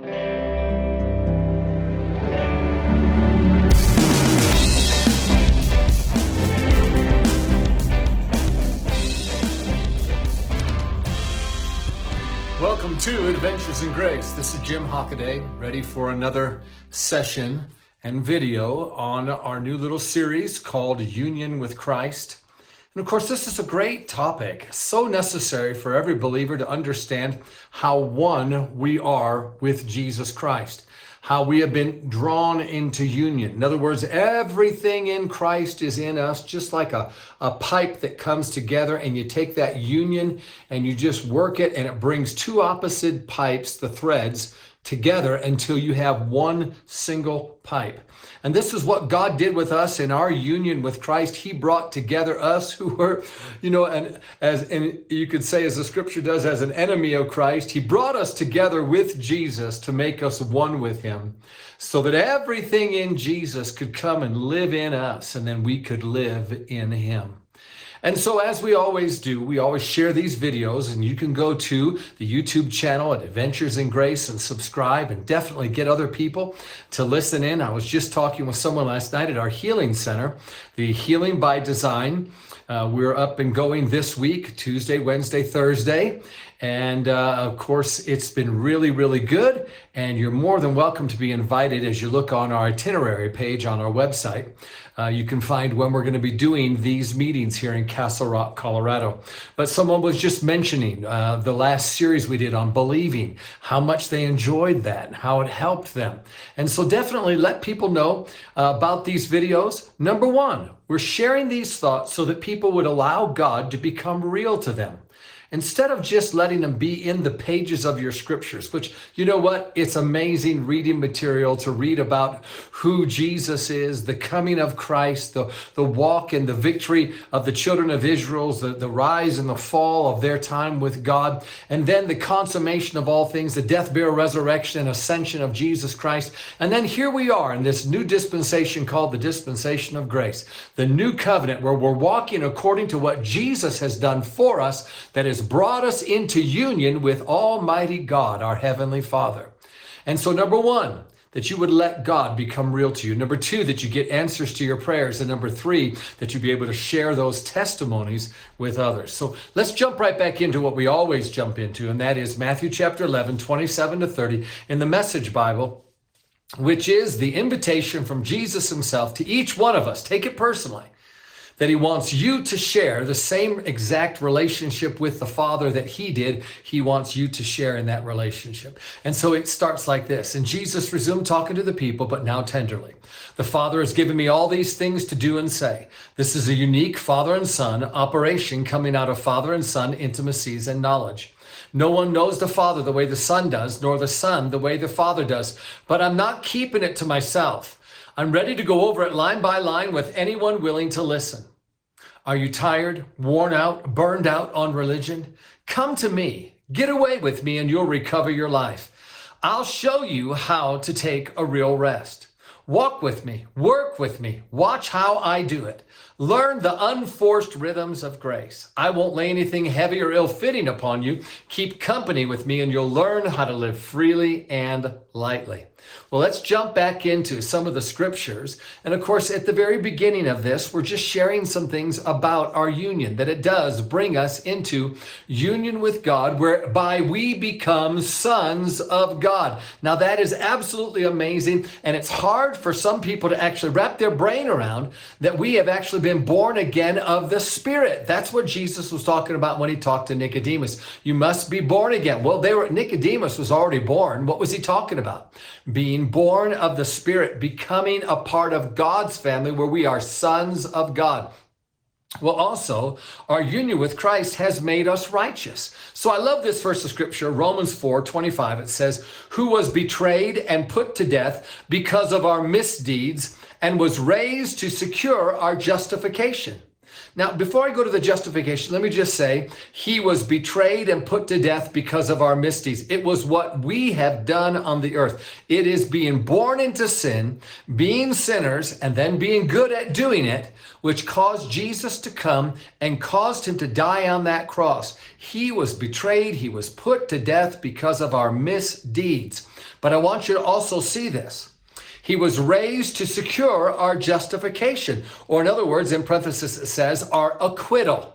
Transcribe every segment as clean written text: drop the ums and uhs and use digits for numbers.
Welcome to Adventures in Grace. This is Jim Hockaday, ready for another session and video on our new little series called Union with Christ. And of course, this is a great topic, so necessary for every believer to understand how one we are with Jesus Christ, how we have been drawn into union. In other words, everything in Christ is in us, just like a pipe that comes together, and you take that union and you just work it, and it brings two opposite pipes, the threads, together until you have one single pipe. And this is what God did with us in our union with Christ. He brought together us who were, and you could say, as the scripture does, as an enemy of Christ. He brought us together with Jesus to make us one with him, so that everything in Jesus could come and live in us, and then we could live in him. And so, as we always do, we always share these videos, and you can go to the YouTube channel at Adventures in Grace and subscribe, and definitely get other people to listen in. I was just talking with someone last night at our healing center, the Healing by Design. We're up and going this week, Tuesday, Wednesday, Thursday. And of course, it's been really, really good. And you're more than welcome to be invited as you look on our itinerary page on our website. You can find when we're going to be doing these meetings here in Castle Rock, Colorado. But someone was just mentioning the last series we did on believing, how much they enjoyed that and how it helped them. And so definitely let people know about these videos. Number one, we're sharing these thoughts so that people would allow God to become real to them, instead of just letting them be in the pages of your scriptures, which, you know what? It's amazing reading material to read about who Jesus is, the coming of Christ, the walk and the victory of the children of Israel, the rise and the fall of their time with God, and then the consummation of all things, the death, burial, resurrection, and ascension of Jesus Christ. And then here we are in this new dispensation called the dispensation of grace, the new covenant, where we're walking according to what Jesus has done for us, that is brought us into union with Almighty God, our Heavenly Father. And so number one, that you would let God become real to you. Number two, that you get answers to your prayers. And number three, that you be able to share those testimonies with others. So let's jump right back into what we always jump into, and that is Matthew chapter 11, 27 to 30 in the Message Bible, which is the invitation from Jesus himself to each one of us. Take it personally, that he wants you to share the same exact relationship with the Father that he did. He wants you to share in that relationship. And so it starts like this. And Jesus resumed talking to the people, but now tenderly. The Father has given me all these things to do and say. This is a unique Father and Son operation coming out of Father and Son intimacies and knowledge. No one knows the Father the way the Son does, nor the Son the way the Father does. But I'm not keeping it to myself. I'm ready to go over it line by line with anyone willing to listen. Are you tired, worn out, burned out on religion? Come to me, get away with me, and you'll recover your life. I'll show you how to take a real rest. Walk with me, work with me, watch how I do it. Learn the unforced rhythms of grace. I won't lay anything heavy or ill-fitting upon you. Keep company with me, and you'll learn how to live freely and lightly. Well, let's jump back into some of the scriptures. And of course, at the very beginning of this, we're just sharing some things about our union, that it does bring us into union with God, whereby we become sons of God. Now, that is absolutely amazing. And it's hard for some people to actually wrap their brain around that we have actually been born again of the Spirit. That's what Jesus was talking about when he talked to Nicodemus. You must be born again. Well, Nicodemus was already born. What was he talking about? Being born of the Spirit, becoming a part of God's family where we are sons of God. Well, also, our union with Christ has made us righteous. So I love this verse of scripture, Romans 4:25. It says, who was betrayed and put to death because of our misdeeds and was raised to secure our justification. Now, before I go to the justification, let me just say, he was betrayed and put to death because of our misdeeds. It was what we have done on the earth. It is being born into sin, being sinners, and then being good at doing it, which caused Jesus to come and caused him to die on that cross. He was betrayed. He was put to death because of our misdeeds. But I want you to also see this. He was raised to secure our justification, or in other words, in parenthesis, it says our acquittal.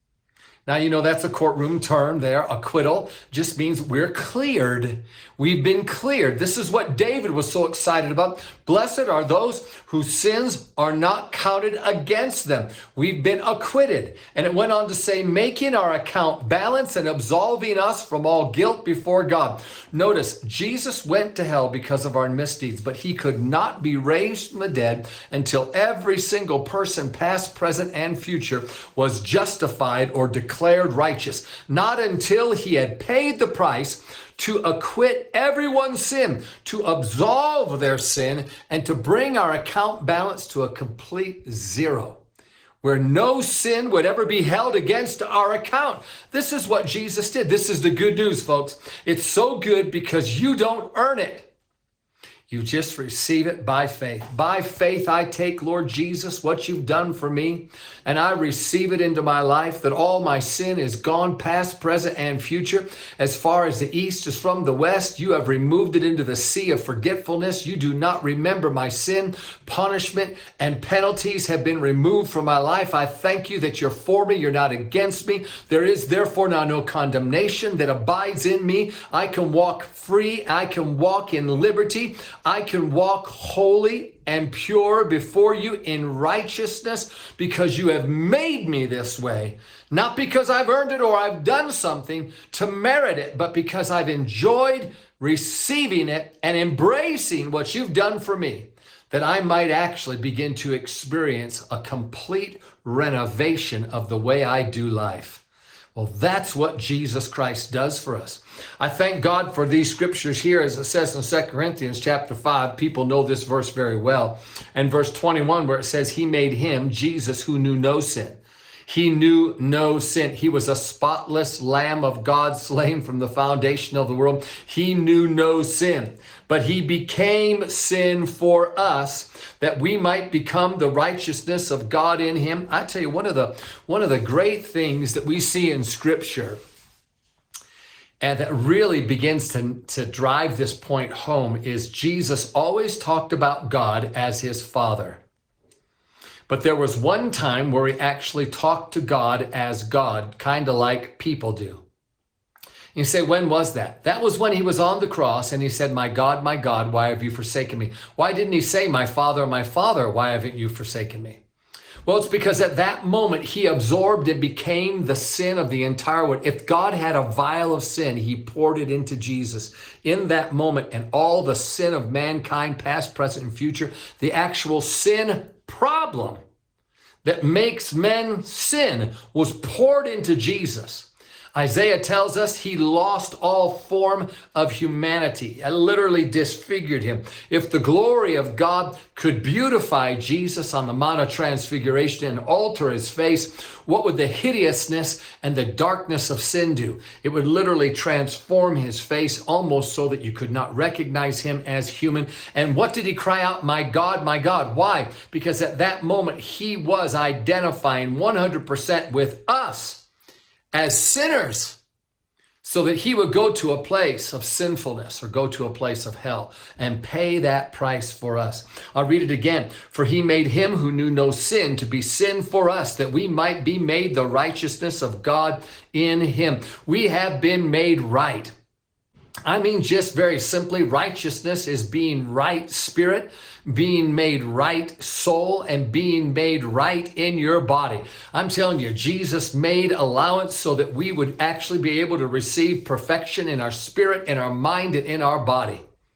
Now, you know, that's a courtroom term there. Acquittal just means we're cleared. We've been cleared. This is what David was so excited about. Blessed are those whose sins are not counted against them. We've been acquitted. And it went on to say, making our account balance and absolving us from all guilt before God. Notice, Jesus went to hell because of our misdeeds, but he could not be raised from the dead until every single person, past, present, and future, was justified or declared righteous. Not until he had paid the price to acquit everyone's sin, to absolve their sin, and to bring our account balance to a complete zero, where no sin would ever be held against our account. This is what Jesus did. This is the good news, folks. It's so good because you don't earn it. You just receive it by faith. By faith, I take, Lord Jesus, what you've done for me, and I receive it into my life, that all my sin is gone, past, present, and future. As far as the east is from the west, you have removed it into the sea of forgetfulness. You do not remember my sin. Punishment and penalties have been removed from my life. I thank you that you're for me. You're not against me. There is therefore now no condemnation that abides in me. I can walk free. I can walk in liberty. I can walk holy and pure before you in righteousness because you have made me this way. Not because I've earned it or I've done something to merit it, but because I've enjoyed receiving it and embracing what you've done for me, that I might actually begin to experience a complete renovation of the way I do life. Well, that's what Jesus Christ does for us. I thank God for these scriptures here, as it says in 2 Corinthians chapter 5. People know this verse very well. And verse 21, where it says, he made him, Jesus, who knew no sin. He knew no sin. He was a spotless Lamb of God, slain from the foundation of the world. He knew no sin, but he became sin for us, that we might become the righteousness of God in him. I tell you, one of the great things that we see in Scripture, and that really begins to drive this point home, is Jesus always talked about God as his Father. But there was one time where he actually talked to God as God, kind of like people do. You say, when was that? That was when he was on the cross and he said, my God, why have you forsaken me? Why didn't he say, my Father, why haven't you forsaken me? Well, it's because at that moment he absorbed and became the sin of the entire world. If God had a vial of sin, he poured it into Jesus in that moment, and all the sin of mankind, past, present, and future, the actual sin problem that makes men sin was poured into Jesus. Isaiah tells us he lost all form of humanity. It literally disfigured him. If the glory of God could beautify Jesus on the Mount of Transfiguration and alter his face, what would the hideousness and the darkness of sin do? It would literally transform his face almost so that you could not recognize him as human. And what did he cry out? My God, my God. Why? Because at that moment he was identifying 100% with us as sinners, so that he would go to a place of sinfulness or go to a place of hell and pay that price for us. I'll read it again. For he made him who knew no sin to be sin for us, that we might be made the righteousness of God in him. We have been made right. I mean, just very simply, righteousness is being right spirit, being made right soul, and being made right in your body. I'm telling you, Jesus made allowance so that we would actually be able to receive perfection in our spirit, in our mind, and in our body.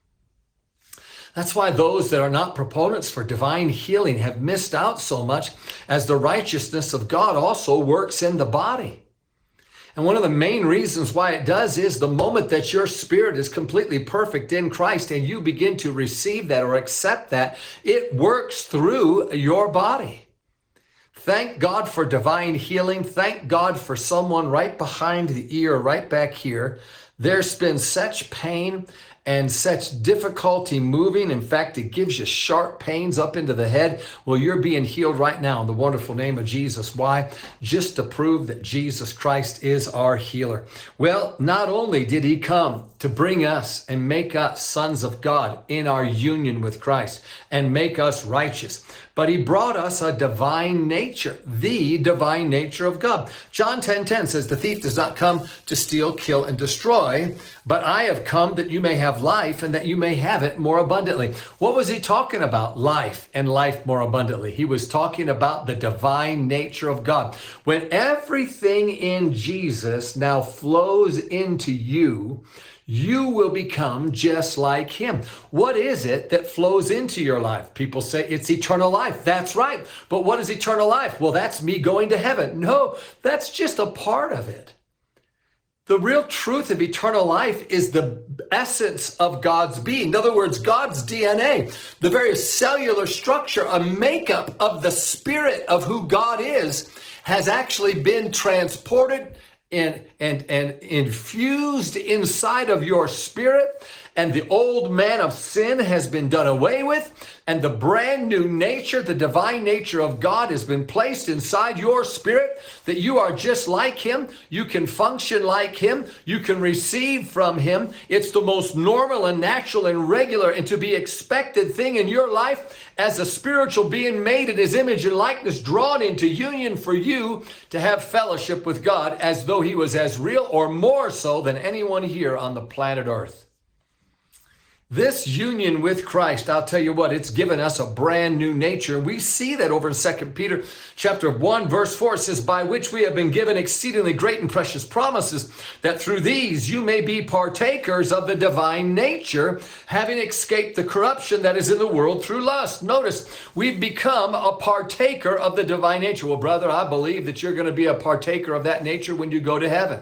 That's why those that are not proponents for divine healing have missed out so much, as the righteousness of God also works in the body. And one of the main reasons why it does is the moment that your spirit is completely perfect in Christ and you begin to receive that or accept that, it works through your body. Thank God for divine healing. Thank God for someone right behind the ear, right back here. There's been such pain and such difficulty moving. In fact, it gives you sharp pains up into the head. Well, you're being healed right now in the wonderful name of Jesus. Why? Just to prove that Jesus Christ is our healer. Well, not only did he come to bring us and make us sons of God in our union with Christ and make us righteous, but he brought us a divine nature, the divine nature of God. John 10:10 says, the thief does not come to steal, kill, and destroy, but I have come that you may have life and that you may have it more abundantly. What was he talking about? Life and life more abundantly. He was talking about the divine nature of God. When everything in Jesus now flows into you, you will become just like him. What is it that flows into your life? People say it's eternal life. That's right. But what is eternal life? Well, that's me going to heaven. No, that's just a part of it. The real truth of eternal life is the essence of God's being. In other words, God's DNA, the very cellular structure, a makeup of the spirit of who God is, has actually been transported and infused inside of your spirit, and the old man of sin has been done away with, and the brand new nature, the divine nature of God, has been placed inside your spirit, that you are just like him. You can function like him. You can receive from him. It's the most normal and natural and regular and to be expected thing in your life as a spiritual being made in his image and likeness, drawn into union for you to have fellowship with God as though he was as real or more so than anyone here on the planet Earth. This union with Christ, I'll tell you what, it's given us a brand new nature. We see that over in 2 Peter chapter 1, verse 4. It says, by which we have been given exceedingly great and precious promises, that through these you may be partakers of the divine nature, having escaped the corruption that is in the world through lust. Notice, we've become a partaker of the divine nature. Well, brother, I believe that you're going to be a partaker of that nature when you go to heaven.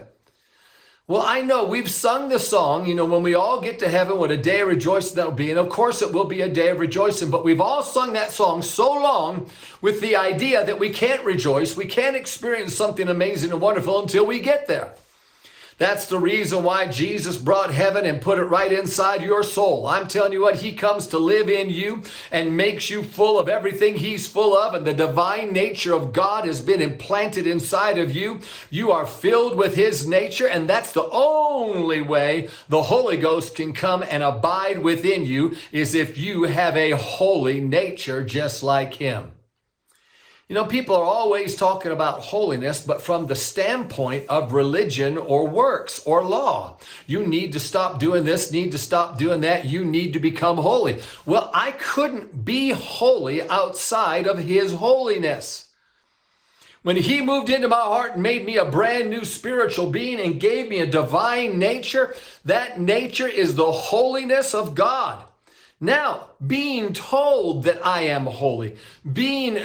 Well, I know we've sung the song, when we all get to heaven, what a day of rejoicing that'll be. And of course it will be a day of rejoicing, but we've all sung that song so long with the idea that we can't rejoice, we can't experience something amazing and wonderful until we get there. That's the reason why Jesus brought heaven and put it right inside your soul. I'm telling you what, he comes to live in you and makes you full of everything he's full of, and the divine nature of God has been implanted inside of you. You are filled with his nature, and that's the only way the Holy Ghost can come and abide within you, is if you have a holy nature just like him. People are always talking about holiness, but from the standpoint of religion or works or law. You need to stop doing this, need to stop doing that. You need to become holy. Well, I couldn't be holy outside of his holiness. When he moved into my heart and made me a brand new spiritual being and gave me a divine nature, that nature is the holiness of God. Now, being told that I am holy, being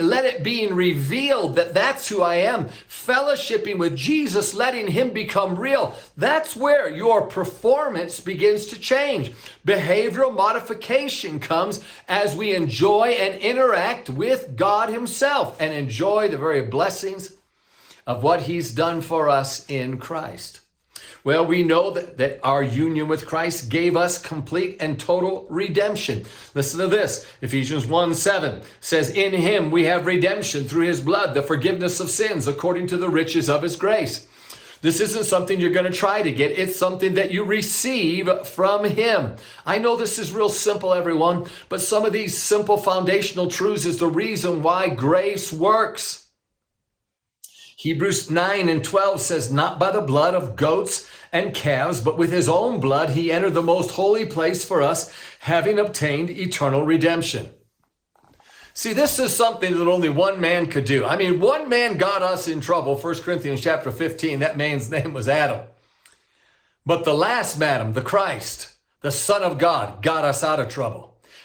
revealed that that's who I am, fellowshipping with Jesus, letting him become real, that's where your performance begins to change. Behavioral modification comes as we enjoy and interact with God himself and enjoy the very blessings of what he's done for us in Christ. Well, we know that our union with Christ gave us complete and total redemption. Listen to this. Ephesians 1:7 says, in him we have redemption through his blood, the forgiveness of sins according to the riches of his grace. This isn't something you're going to try to get. It's something that you receive from him. I know this is real simple, everyone, but some of these simple foundational truths is the reason why grace works. Hebrews 9:12 says, not by the blood of goats and calves, but with his own blood he entered the most holy place for us, having obtained eternal redemption. See, this is something that only one man could do. One man got us in trouble. 1 Corinthians chapter 15, that man's name was Adam. But the last Adam, the Christ, the Son of God, got us out of trouble.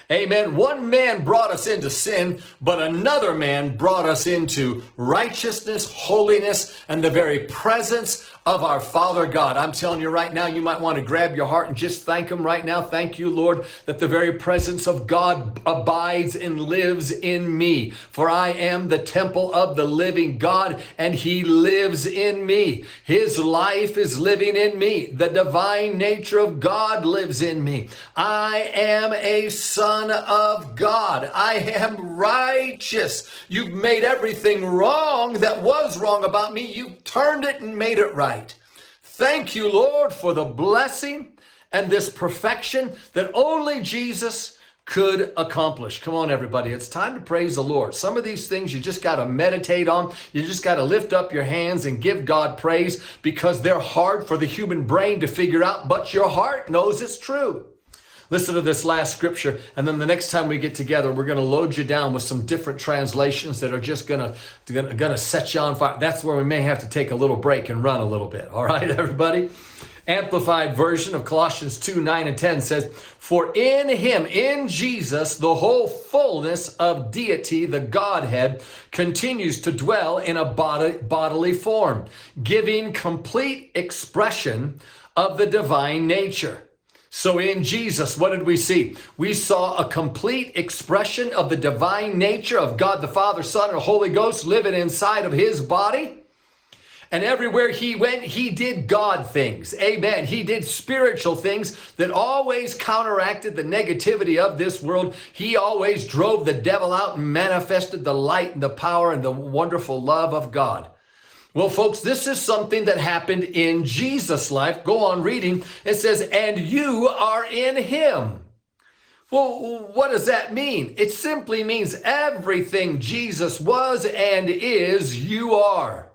Amen. One man brought us into sin, but another man brought us into righteousness, holiness, and the very presence of our Father God. I'm telling you right now, you might want to grab your heart and just thank him right now. Thank you, Lord, that the very presence of God abides and lives in me. For I am the temple of the living God, and he lives in me. His life is living in me. The divine nature of God lives in me. I am a son of God. I am righteous. You've made everything wrong that was wrong about me. You turned it and made it right. Thank you, Lord, for the blessing and this perfection that only Jesus could accomplish. Come on, everybody. It's time to praise the Lord. Some of these things you just got to meditate on. You just got to lift up your hands and give God praise because they're hard for the human brain to figure out, but your heart knows it's true. Listen to this last scripture, and then the next time we get together, we're going to load you down with some different translations that are just going to set you on fire. That's where we may have to take a little break and run a little bit. All right, everybody? Amplified version of Colossians 2:9-10 says, "For in him, in Jesus, the whole fullness of deity, the Godhead, continues to dwell in a bodily form, giving complete expression of the divine nature." So in Jesus, what did we see? We saw a complete expression of the divine nature of God the Father, Son, and Holy Ghost living inside of his body. And everywhere he went, he did God things. Amen. He did spiritual things that always counteracted the negativity of this world. He always drove the devil out and manifested the light and the power and the wonderful love of God. Well, folks, this is something that happened in Jesus' life. Go on reading. It says, "And you are in him." Well, what does that mean? It simply means everything Jesus was and is, you are.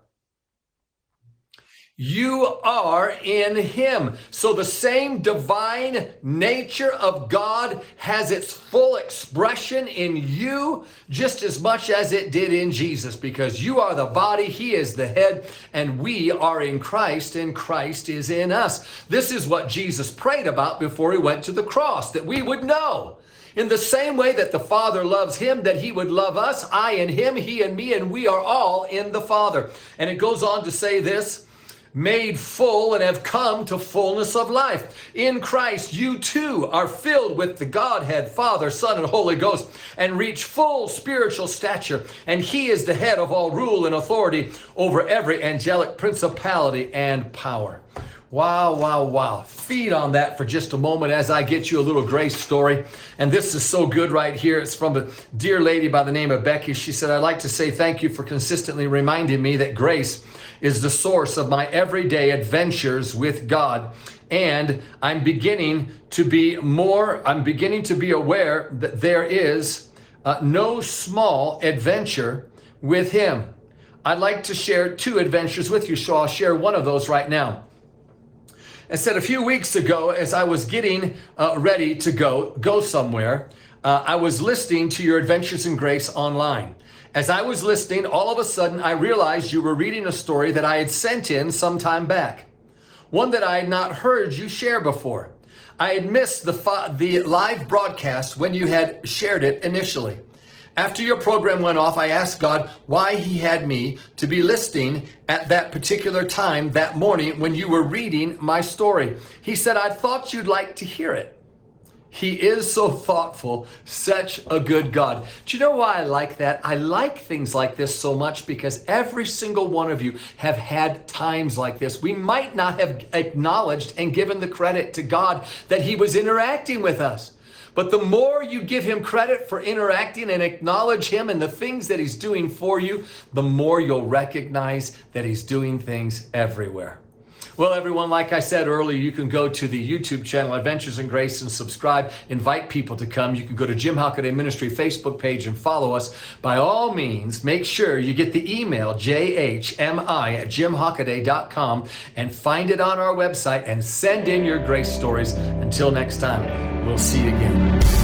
You are in him. So the same divine nature of God has its full expression in you just as much as it did in Jesus, because you are the body, he is the head, and we are in Christ, and Christ is in us. This is what Jesus prayed about before he went to the cross, that we would know. In the same way that the Father loves him, that he would love us, I in him, he in me, and we are all in the Father. And it goes on to say this, "Made full and have come to fullness of life. In Christ, you too are filled with the Godhead, Father, Son, and Holy Ghost, and reach full spiritual stature. And he is the head of all rule and authority over every angelic principality and power." Wow, wow, wow. Feed on that for just a moment as I get you a little grace story. And this is so good right here. It's from a dear lady by the name of Becky. She said, "I'd like to say thank you for consistently reminding me that grace is the source of my everyday adventures with God. And I'm beginning to be aware that there is no small adventure with him." I'd like to share 2 adventures with you, so I'll share one of those right now. I said a few weeks ago, as I was getting ready to go somewhere, I was listening to your Adventures in Grace online. As I was listening, all of a sudden, I realized you were reading a story that I had sent in some time back, one that I had not heard you share before. I had missed the live broadcast when you had shared it initially. After your program went off, I asked God why he had me to be listening at that particular time that morning when you were reading my story. He said, "I thought you'd like to hear it." He is so thoughtful, such a good God. Do you know why I like that? I like things like this so much because every single one of you have had times like this. We might not have acknowledged and given the credit to God that he was interacting with us. But the more you give him credit for interacting and acknowledge him and the things that he's doing for you, the more you'll recognize that he's doing things everywhere. Well, everyone, like I said earlier, you can go to the YouTube channel, Adventures in Grace, and subscribe. Invite people to come. You can go to Jim Hockaday Ministry Facebook page and follow us. By all means, make sure you get the email, jhmi@jimhockaday.com, and find it on our website and send in your grace stories. Until next time, we'll see you again.